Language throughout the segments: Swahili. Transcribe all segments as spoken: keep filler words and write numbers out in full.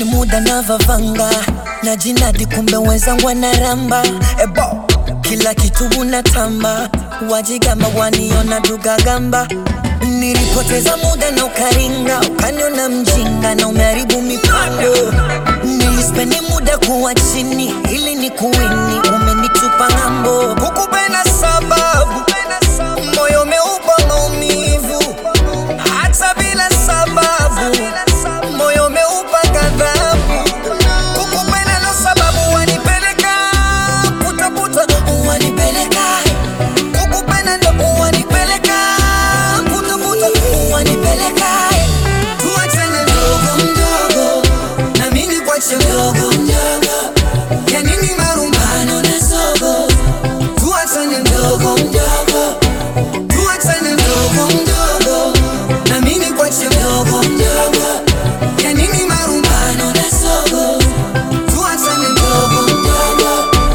muda na vavanga na jinadi, kumbe wenzangu wanaramba. Ebo kila kitu unatamba, wajigamba waniona dugagamba. Nilipoteza muda na ukaringa, ukaniona mjinga na umeharibu mipango. Nilispendi muda kuwa chini ili ni kuwini, umenitupa ngambo. Kukupenda sababu moyo umeupa maumivu, hata bila sababu moyo umeupa ghadhabu. Kukupenda na sababu wanipeleka puta puta, wanipeleka. Kukupenda ndo wanipeleka puta puta, wanipeleka. Tuachane mdogo mdogo, na mimi kwache mdogo mdogo. Ya nini marumbano na sogo? Tuachane mdogo mdogo, tuachane mdogo mdogo, na mimi kwache mdogo mdogo. Ya nini marumbano na sogo? Tuachane mdogo mdogo.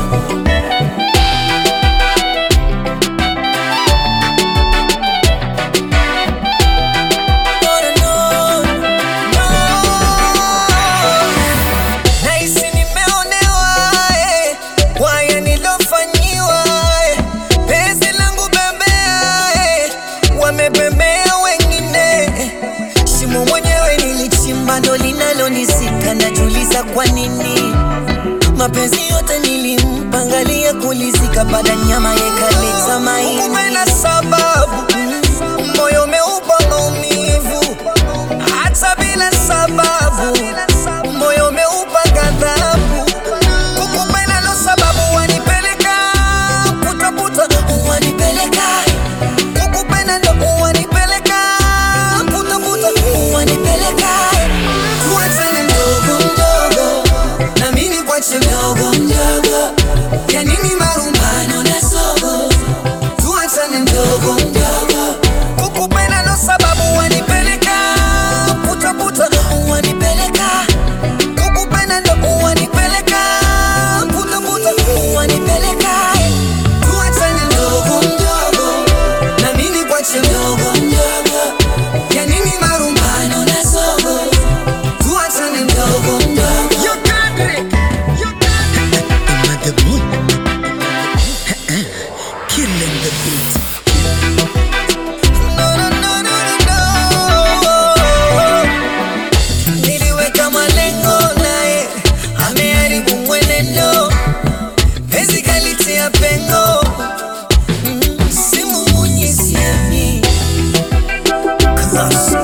Nahisi nimeonewa, eh, kwa haya nilofanyiwa, eh. Penzi langu bembea, eh, wamebembea wengine. Shimo mwenyewe nilichimba ndo linalonizika, najiuliza kwa nini. Mapenzi yote nilimpa, angalia kulizika, baada nyama yekaleta maini. Kukupenda sababu moyo umeupa maumivu, hata bila sababu moyo umeupa ghadhabu. Kukupenda ndo sababu wanipeleka puta puta, wanipeleka. Kukupenda ndo wanipeleka puta puta, wanipeleka. Tuachane mdogo mdogo, na mimi kwache mdogo mdogo. Ya nini marumbano na sogo? Tuachane mdogo mdogo. Kukupenda ndo sababu wanipeleka puta puta, wanipeleka. Kukupenda ndo wanipeleka puta puta, wanipeleka. Tuachane mdogo mdogo, na mimi kwache mdogo mdogo. Ya nini marumbano na sogo? Tuachane mdogo mdogo. You got it, you got it. Am I the mood? Killing the beat. No, no, no, no, no, no. Niliweka malengo naye ameharibu mwenendo, penzi kalitia pengo. Mm, simu munyesiemi Class.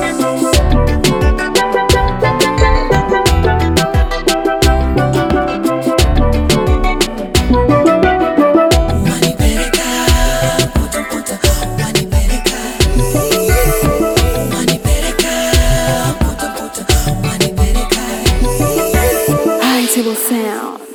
Wanipeleka puta puta, wanipeleka. Wanipeleka puta puta, wanipeleka. High Table Sound.